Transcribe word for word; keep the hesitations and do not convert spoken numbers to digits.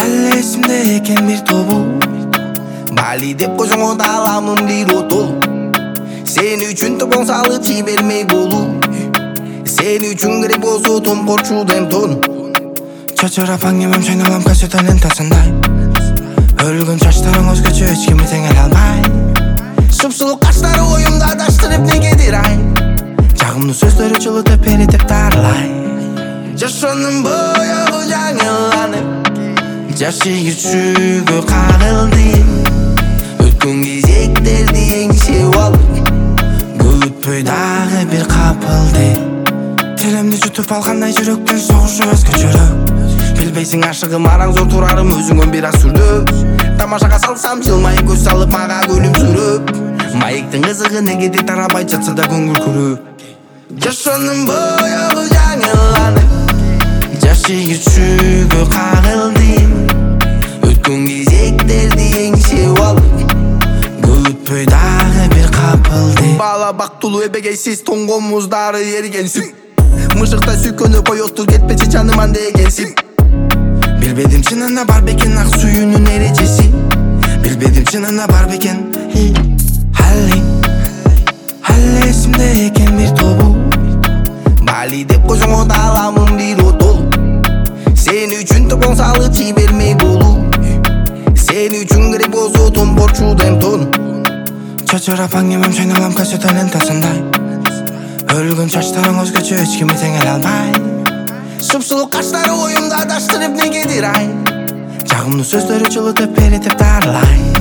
Hali esimde eкен bir тобу Бали деп койсоң да аламын бир отол. Сен үчүн топон салып жибермей болуу. Сен үчүн керек болсо том корчуден тон. Чачырап аңдемем шайналам кассета лентасындай. Өлгөн чачтарың өзгөчө эч кимди теңеле албай. Шупсулук качтары оюмда даштырып негедир ай. Жагымдуу сөздөрү жылытып эритип дарылай. Жашоонун боёгу жаңыланып, жашы күчүгө кагылды. Өткөн кезектерди эңсеп алып, күтпөй дагы бир капылды. Телемди жутуп алгандай жүрөктөн согушу өзгөчөрөөк. Билбейсиң ашыгым араң зор турарым өзүңөн бир аз сүрдөп. Тамашага салсам жылмайып көз салып мага күлүмсүрөп. Маектин кызыгы негеде тарабай жатса да көңүл күрөп. Жашоонун боёгу жаңыланып, жашы күчүгө кагылды. Өткөн кезектерди эңсеп алып, күтпөй дагы бир капылды. Бала бактылуу эбегейсиз тоңгомуздары эргенсиң. Мышыктай сүйкөнүп коёттур кетпечи жаныман дегенсиң. Билбедим чынында бар бекен ак сүйүүнүн эрежеси. Билбедим чынында бар бекен Хали Хали эсимде экен бир тобу Бали деп койсоң да аламын бир отол. Сен үчүн топон салып жибермей болуу. Сен үчүн керек болсо том корчуден тон. Чачырап аңдемем шайналам кассета лентасындай. Өлгөн чачтарың өзгөчө эч кимди теңеле албай. Шупсулук качтары оюмда даштырып негедир ай. Жагымдуу сөздөрү жылытып эритип дарылай.